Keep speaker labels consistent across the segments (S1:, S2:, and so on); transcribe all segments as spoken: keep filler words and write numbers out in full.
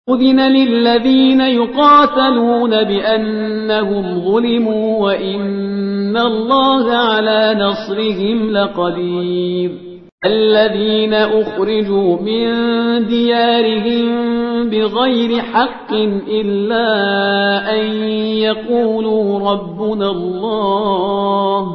S1: أذن للذين يقاتلون بأنهم ظلموا وإن الله على نصرهم لقدير الذين أخرجوا من ديارهم بغير حق إلا أن يقولوا ربنا الله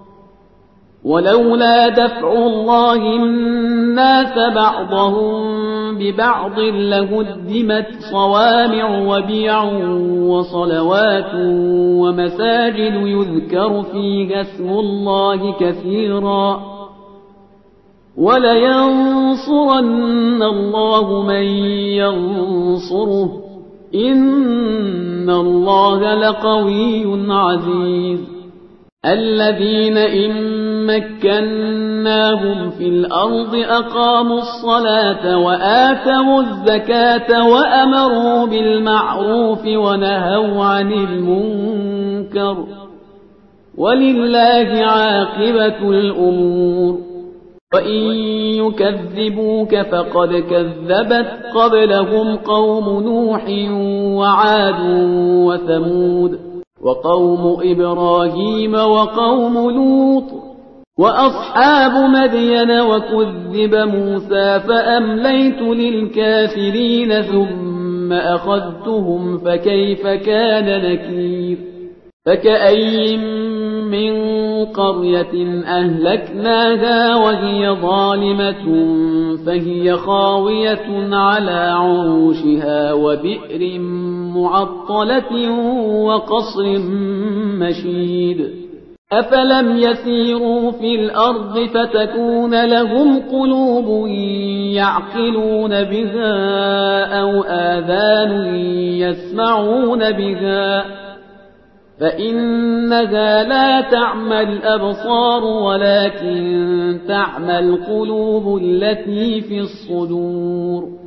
S1: ولولا دفع الله الناس بعضهم ببعض لهدمت صوامع وبيع وصلوات ومساجد يذكر فيها اسم الله كثيرا ولينصرن الله من ينصره إن الله لقوي عزيز الذين إن مكناهم في الأرض أقاموا الصلاة وآتوا الزكاة وأمروا بالمعروف ونهوا عن المنكر ولله عاقبة الأمور وإن يكذبوك فقد كذبت قبلهم قوم نوح وعاد وثمود وقوم إبراهيم وقوم لوط وأصحاب مدين وكذب موسى فأمليت للكافرين ثم أخذتهم فكيف كان نكير فكأي من قرية أهلكناها وهي ظالمة فهي خاوية على عروشها وبئر معطلة وقصر مشيد أفلم يسيروا في الأرض فتكون لهم قلوب يعقلون بها أو آذان يسمعون بها فإنها لا تعمى الأبصار ولكن تعمى القلوب التي في الصدور